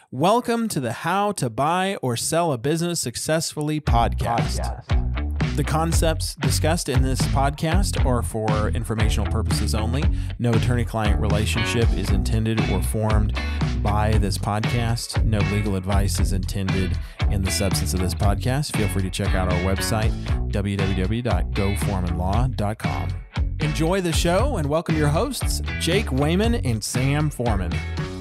Welcome to the How to Buy or Sell a Business Successfully podcast. The concepts discussed in this podcast are for informational purposes only. No attorney-client relationship is intended or formed by this podcast. No legal advice is intended in the substance of this podcast. Feel free to check out our website, www.goforemanlaw.com. Enjoy the show and welcome your hosts, Jake Wayman and Sam Foreman.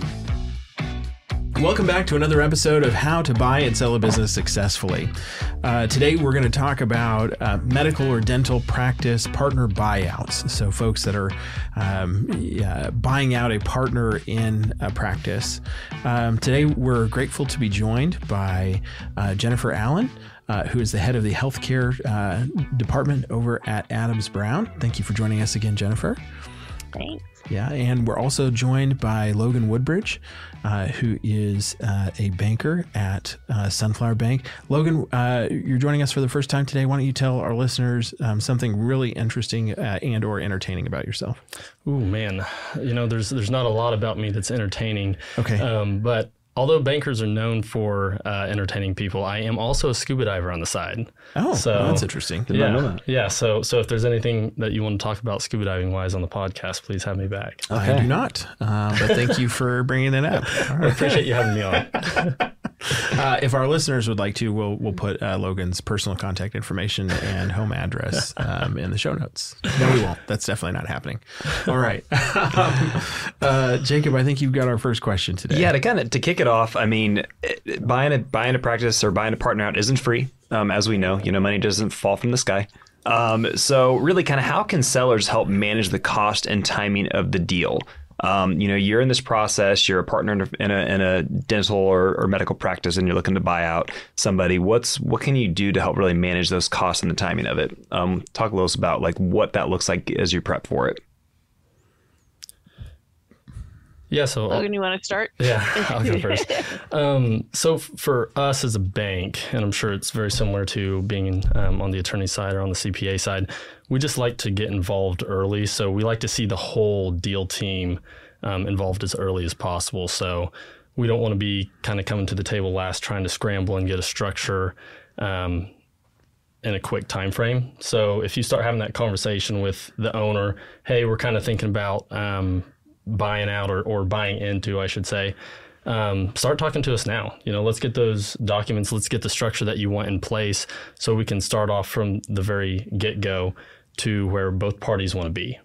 Welcome back to another episode of How to Buy and Sell a Business Successfully. Today we're going to talk about medical or dental practice partner buyouts. So folks that are buying out a partner in a practice. Today we're grateful to be joined by Jennifer Allen, who is the head of the healthcare department over at Adams Brown. Thank you for joining us again, Jennifer. Thanks. Yeah, and we're also joined by Logan Woodbridge, who is a banker at Sunflower Bank. Logan, you're joining us for the first time today. Why don't you tell our listeners something really interesting and or entertaining about yourself? Ooh, man. You know, there's not a lot about me that's entertaining. Okay. But although bankers are known for entertaining people, I am also a scuba diver on the side. Oh, so, well, that's interesting. Did not know that. Yeah. So if there's anything that you want to talk about scuba diving wise on the podcast, please have me back. Okay. I do not, but thank you for bringing it up. All right. I appreciate you having me on. If our listeners would like to, we'll put Logan's personal contact information and home address in the show notes. No, we won't. That's definitely not happening. All right. Jacob, I think you've got our first question today. Yeah, to kick it off, I mean, buying a practice or buying a partner out isn't free. As we know, money doesn't fall from the sky. So really how can sellers help manage the cost and timing of the deal? You're in this process, you're a partner in a dental or medical practice and you're looking to buy out somebody. What can you do to help really manage those costs and the timing of it? Talk a little about what that looks like as you prep for it. Yeah, so Logan, you want to start? Yeah, I'll go first. So for us as a bank, and I'm sure it's very similar to being on the attorney side or on the CPA side, we just like to get involved early. So we like to see the whole deal team involved as early as possible. So we don't want to be kind of coming to the table last, trying to scramble and get a structure in a quick time frame. So if you start having that conversation with the owner, hey, we're kind of thinking about buying out or buying into, I should say, start talking to us now. Let's get those documents. Let's get the structure that you want in place so we can start off from the very get-go to where both parties want to be.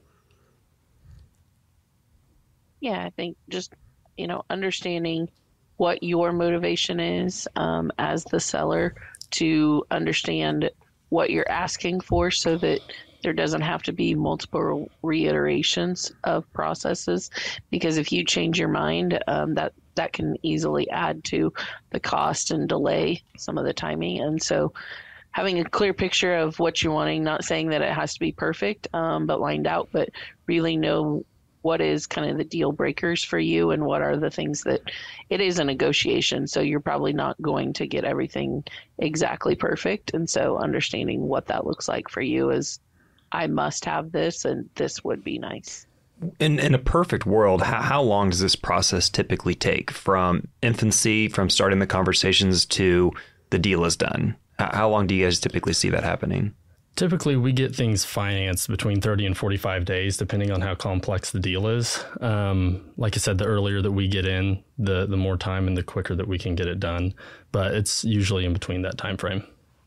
Yeah, I think just, understanding what your motivation is as the seller to understand what you're asking for so that there doesn't have to be multiple reiterations of processes, because if you change your mind, that can easily add to the cost and delay some of the timing. And so having a clear picture of what you're wanting, not saying that it has to be perfect, but lined out, but really know what is kind of the deal breakers for you and what are the things that it is a negotiation. So you're probably not going to get everything exactly perfect. And so understanding what that looks like for you is, I must have this, and this would be nice. In a perfect world, how long does this process typically take from infancy, from starting the conversations to the deal is done? How long do you guys typically see that happening? Typically, we get things financed between 30 and 45 days, depending on how complex the deal is. Like I said, the earlier that we get in, the more time and the quicker that we can get it done. But it's usually in between that time frame.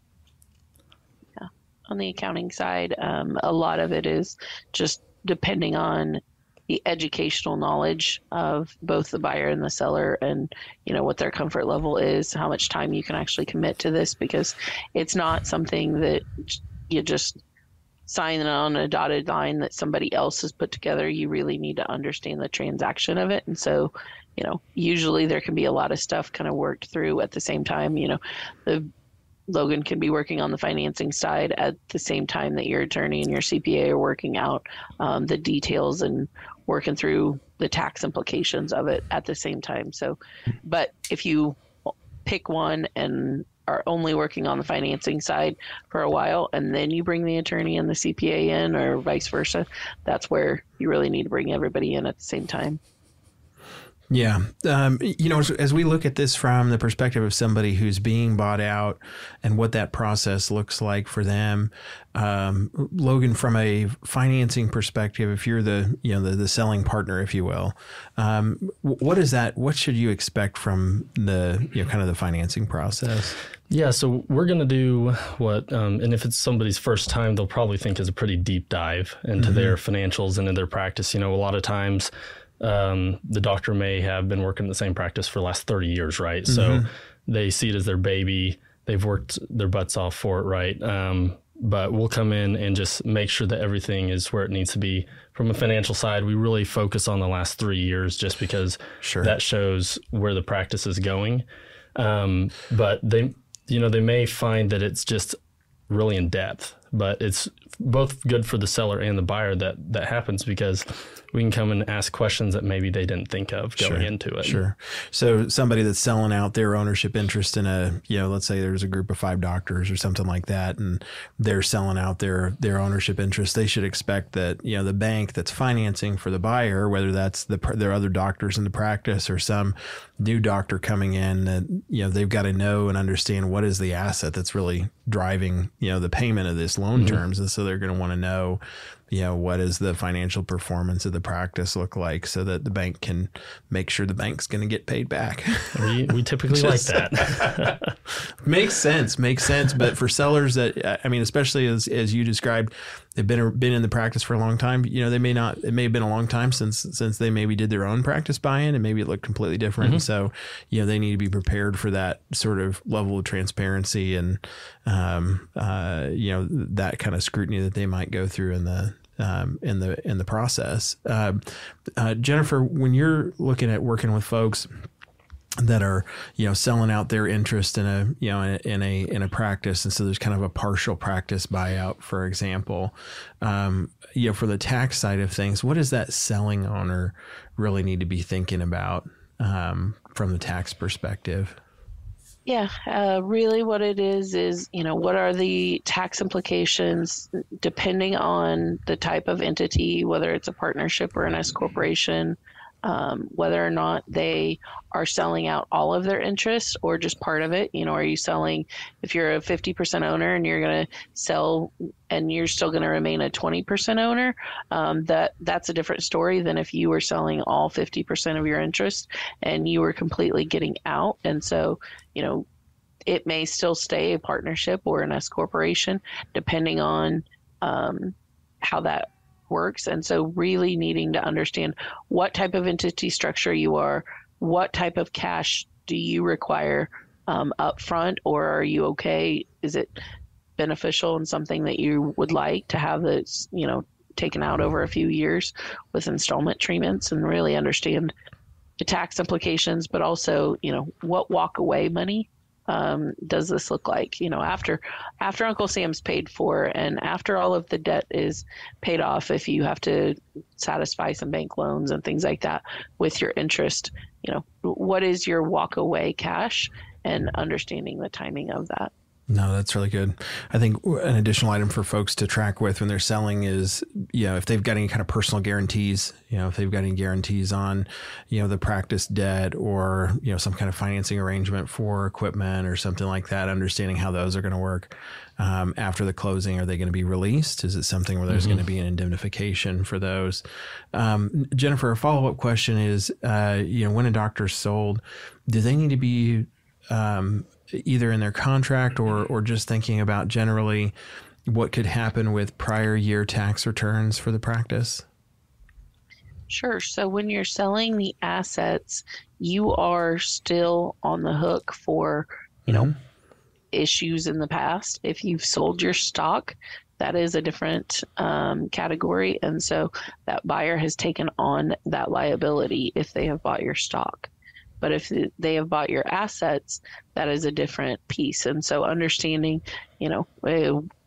On the accounting side, a lot of it is just depending on the educational knowledge of both the buyer and the seller and, what their comfort level is, how much time you can actually commit to this, because it's not something that you just sign on a dotted line that somebody else has put together. You really need to understand the transaction of it. And so, usually there can be a lot of stuff kind of worked through at the same time. Logan can be working on the financing side at the same time that your attorney and your CPA are working out the details and working through the tax implications of it at the same time. So, but if you pick one and are only working on the financing side for a while and then you bring the attorney and the CPA in, or vice versa, that's where you really need to bring everybody in at the same time. Yeah. As we look at this from the perspective of somebody who's being bought out and what that process looks like for them, Logan, from a financing perspective, if you're the selling partner, if you will, what should you expect from the, kind of the financing process? Yeah, so we're going to do what, and if it's somebody's first time, they'll probably think is a pretty deep dive into their financials and in their practice. A lot of times, the doctor may have been working in the same practice for the last 30 years, right? So they see it as their baby. They've worked their butts off for it, right? But we'll come in and just make sure that everything is where it needs to be. From a financial side, we really focus on the last 3 years just because that shows where the practice is going. But they may find that it's just really in depth, but it's both good for the seller and the buyer that happens, because we can come and ask questions that maybe they didn't think of going into it. Sure. So somebody that's selling out their ownership interest in let's say there's a group of 5 doctors or something like that, and they're selling out their ownership interest, they should expect that, the bank that's financing for the buyer, whether that's their other doctors in the practice or some new doctor coming in, that, they've got to know and understand what is the asset that's really driving, the payment of this loan terms. And so they're going to want to know, what does the financial performance of the practice look like, so that the bank can make sure the bank's going to get paid back. We typically like that. Makes sense. But for sellers that, especially as you described, they've been in the practice for a long time, it may have been a long time since they maybe did their own practice buy-in, and maybe it looked completely different. So, they need to be prepared for that sort of level of transparency and, that kind of scrutiny that they might go through in the process. Jennifer, when you're looking at working with folks that are, selling out their interest in a practice, and so there's kind of a partial practice buyout, for example, for the tax side of things, what does that selling owner really need to be thinking about from the tax perspective? Yeah, really what it is, what are the tax implications depending on the type of entity, whether it's a partnership or an S corporation, whether or not they are selling out all of their interest or just part of it. Are you selling, if you're a 50% owner and you're going to sell and you're still going to remain a 20% owner, that's a different story than if you were selling all 50% of your interest and you were completely getting out. And so, it may still stay a partnership or an S corporation, depending on how that works. And so really needing to understand what type of entity structure you are, what type of cash do you require up front, or are you okay? Is it beneficial and something that you would like to have that's, taken out over a few years with installment treatments, and really understand the tax implications, but also, what walk away money does this look like? After Uncle Sam's paid for and after all of the debt is paid off, if you have to satisfy some bank loans and things like that with your interest, what is your walk away cash, and understanding the timing of that. No, that's really good. I think an additional item for folks to track with when they're selling is, if they've got any kind of personal guarantees, if they've got any guarantees on, the practice debt or, some kind of financing arrangement for equipment or something like that, understanding how those are going to work after the closing. Are they going to be released? Is it something where there's going to be an indemnification for those? Jennifer, a follow-up question is, when a doctor's sold, do they need to be either in their contract or just thinking about generally what could happen with prior year tax returns for the practice? Sure. So when you're selling the assets, you are still on the hook for, issues in the past. If you've sold your stock, that is a different category. And so that buyer has taken on that liability if they have bought your stock. But if they have bought your assets, that is a different piece. And so understanding,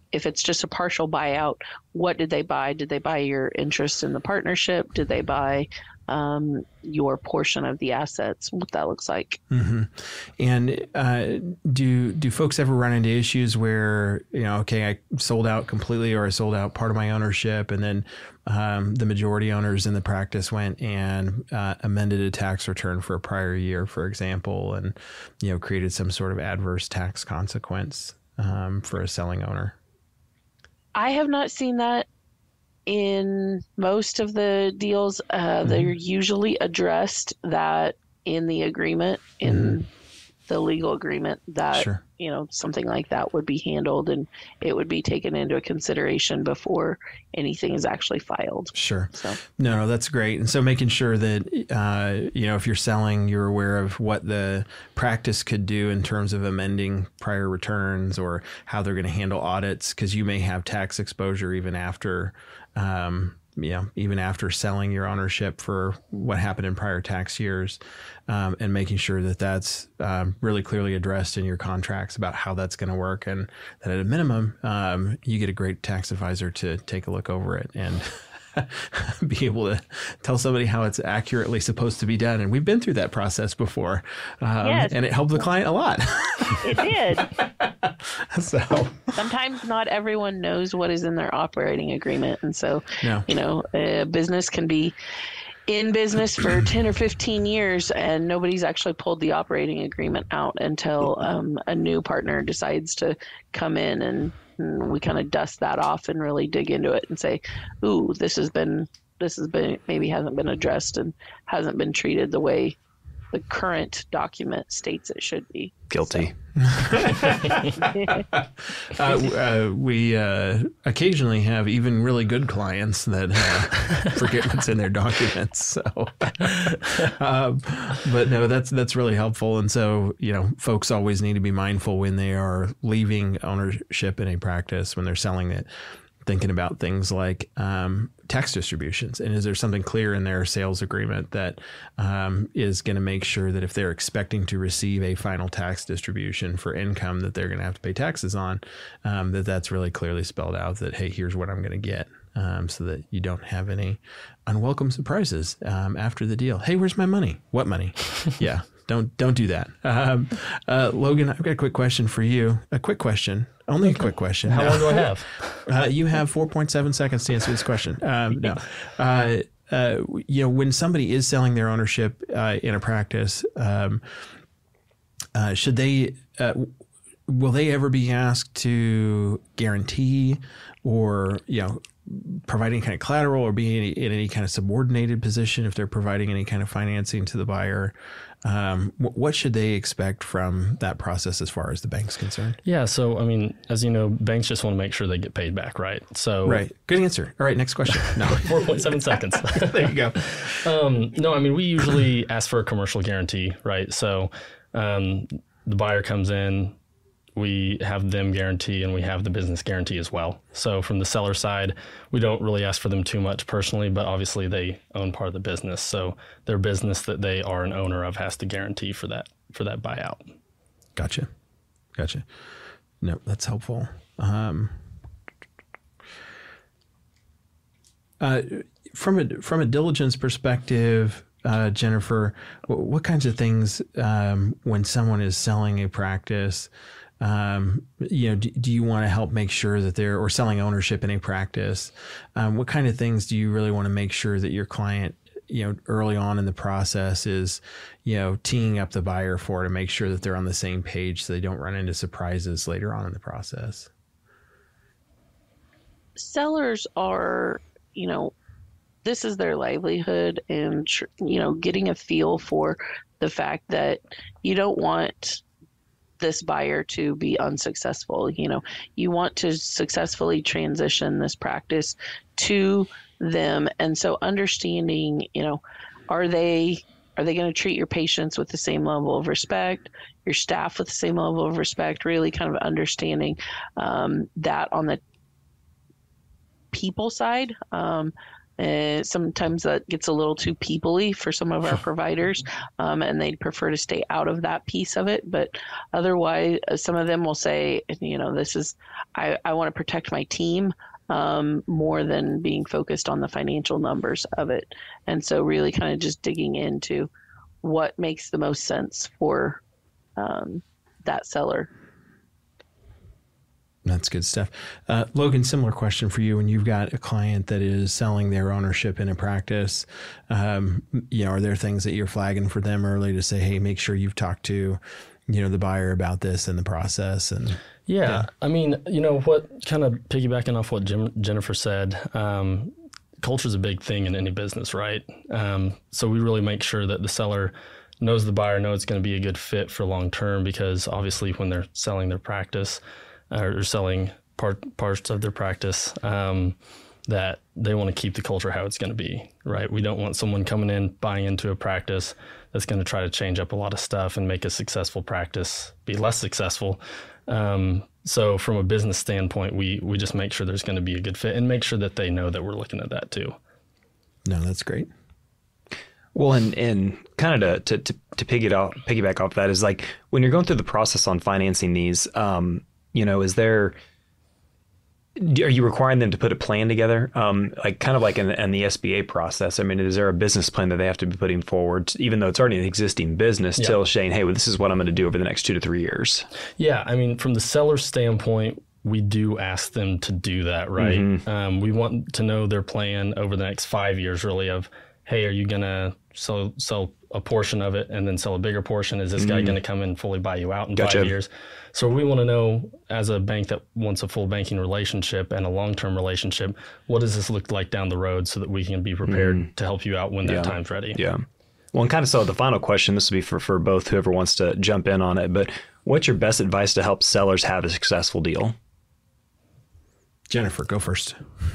if it's just a partial buyout, what did they buy? Did they buy your interest in the partnership? Did they buy your portion of the assets? What that looks like. Mm-hmm. And do folks ever run into issues where, okay, I sold out completely, or I sold out part of my ownership, and then the majority owners in the practice went and amended a tax return for a prior year, for example, and created some sort of adverse tax consequence for a selling owner? I have not seen that in most of the deals. They're usually addressed that in the agreement, in the legal agreement, that Sure. Something like that would be handled, and it would be taken into consideration before anything is actually filed. Sure. So No, that's great. And so making sure that, if you're selling, you're aware of what the practice could do in terms of amending prior returns, or how they're going to handle audits, because you may have tax exposure even after, even after selling your ownership for what happened in prior tax years, and making sure that that's really clearly addressed in your contracts about how that's going to work, and that at a minimum, you get a great tax advisor to take a look over it and be able to tell somebody how it's accurately supposed to be done. And we've been through that process before, Yes. and it helped the client a lot. it did. So Sometimes not everyone knows what is in their operating agreement. And so, No. A business can be in business for 10 or 15 years and nobody's actually pulled the operating agreement out until a new partner decides to come in, and we kind of dust that off and really dig into it and say, ooh, this has been maybe hasn't been addressed and hasn't been treated the way the current document states it should be. Guilty. We occasionally have even really good clients that forget what's in their documents. So, but no, that's really helpful. And so, folks always need to be mindful when they are leaving ownership in a practice, when they're selling it, thinking about things like tax distributions. And is there something clear in their sales agreement that is going to make sure that if they're expecting to receive a final tax distribution for income that they're going to have to pay taxes on, that's really clearly spelled out, that, hey, here's what I'm going to get, so that you don't have any unwelcome surprises after the deal. Hey, where's my money? What money? Yeah. Don't do that. Logan, I've got a quick question for you. A quick question. Only a quick question. How long do I have? You have 4.7 seconds to answer this question. When somebody is selling their ownership in a practice, should they, will they ever be asked to guarantee, or, provide any kind of collateral, or be in any kind of subordinated position if they're providing any kind of financing to the buyer? What should they expect from that process as far as the bank's concerned? Yeah. So, as you know, banks just want to make sure they get paid back, right? So, right. Good answer. All right. Next question. No. 4.7 seconds. There you go. No, we usually ask for a commercial guarantee, right? So, the buyer comes in, we have them guarantee, and we have the business guarantee as well. So from the seller side, we don't really ask for them too much personally, but obviously they own part of the business. So their business that they are an owner of has to guarantee for that buyout. Gotcha. No, that's helpful. From a diligence perspective, Jennifer, what kinds of things, when someone is selling a practice, do you want to help make sure that they're, or selling ownership in a practice, what kind of things do you really want to make sure that your client, early on in the process is, teeing up the buyer for, to make sure that they're on the same page so they don't run into surprises later on in the process? Sellers are, this is their livelihood, and, getting a feel for the fact that you don't want this buyer to be unsuccessful. You want to successfully transition this practice to them. And so understanding, are they going to treat your patients with the same level of respect, your staff with the same level of respect, really kind of understanding that on the people side. Sometimes that gets a little too people-y for some of our providers, and they'd prefer to stay out of that piece of it. But otherwise, some of them will say, I want to protect my team more than being focused on the financial numbers of it. And so really kind of just digging into what makes the most sense for that seller. That's good stuff. Logan, similar question for you. When you've got a client that is selling their ownership in a practice, are there things that you're flagging for them early to say, hey, make sure you've talked to, the buyer about this and the process? And yeah. I mean, what kind of piggybacking off what Jennifer said, culture is a big thing in any business, right? So we really make sure that the seller knows the buyer, knows it's going to be a good fit for long term, because obviously when they're selling their practice, or selling parts of their practice, that they want to keep the culture how it's going to be, right? We don't want someone coming in, buying into a practice that's going to try to change up a lot of stuff and make a successful practice be less successful. So from a business standpoint, we just make sure there's going to be a good fit and make sure that they know that we're looking at that too. No, that's great. Well, and kind of to piggyback off that is like when you're going through the process on financing these, are you requiring them to put a plan together? Like kind of like in the SBA process. I mean, is there a business plan that they have to be putting forward, even though it's already an existing business, still saying, hey, well, this is what I'm going to do over the next 2 to 3 years? Yeah. I mean, from the seller standpoint, we do ask them to do that, right? Mm-hmm. We want to know their plan over the next 5 years, really, of, hey, are you going to sell a portion of it and then sell a bigger portion? Is this guy going to come in and fully buy you out in 5 years? So we want to know, as a bank that wants a full banking relationship and a long-term relationship, what does this look like down the road so that we can be prepared to help you out when that time's ready? Yeah. Well, and kind of so the final question, this will be for both whoever wants to jump in on it, but what's your best advice to help sellers have a successful deal? Jennifer, go first.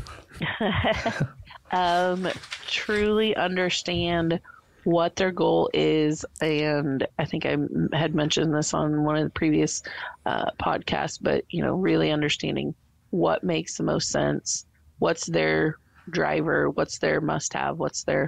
Truly understand what their goal is. And I think I had mentioned this on one of the previous podcasts, but, really understanding what makes the most sense, what's their driver, what's their must have, what's their,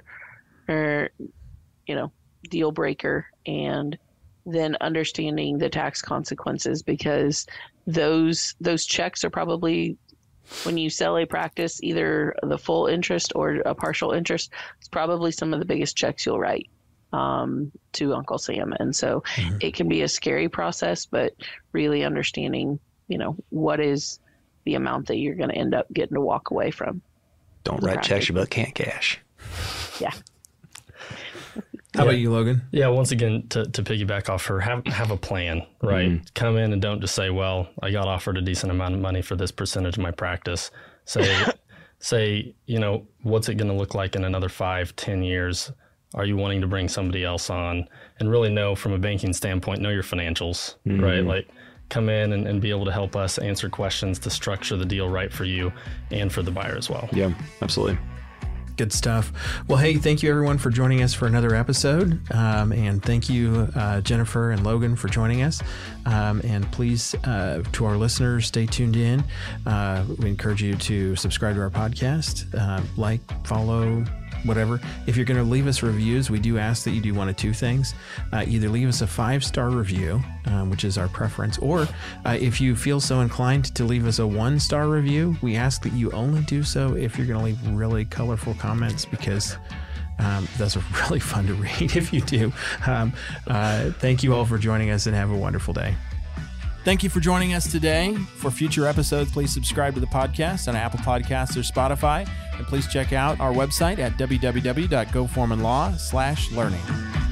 deal breaker, and then understanding the tax consequences, because those checks are probably, when you sell a practice, either the full interest or a partial interest, it's probably some of the biggest checks you'll write to Uncle Sam. And so it can be a scary process, but really understanding, what is the amount that you're going to end up getting to walk away from. Don't write checks you but can't cash. Yeah. How about you, Logan? Yeah, once again, to piggyback off her, have a plan, right? Mm-hmm. Come in and don't just say, well, I got offered a decent amount of money for this percentage of my practice. Say, what's it going to look like in another 5-10 years? Are you wanting to bring somebody else on? And really know, from a banking standpoint, know your financials, right? Like, come in and be able to help us answer questions to structure the deal right for you and for the buyer as well. Yeah, absolutely. Good stuff. Well, hey, thank you everyone for joining us for another episode. And thank you, Jennifer and Logan, for joining us. And please, to our listeners, stay tuned in. We encourage you to subscribe to our podcast, like, follow, whatever. If you're going to leave us reviews, we do ask that you do one of two things. Either leave us a 5-star review, which is our preference, or if you feel so inclined to leave us a 1-star review, we ask that you only do so if you're going to leave really colorful comments, because those are really fun to read if you do. Thank you all for joining us, and have a wonderful day. Thank you for joining us today. For future episodes, please subscribe to the podcast on Apple Podcasts or Spotify. And please check out our website at www.goforemanlaw.com/learning.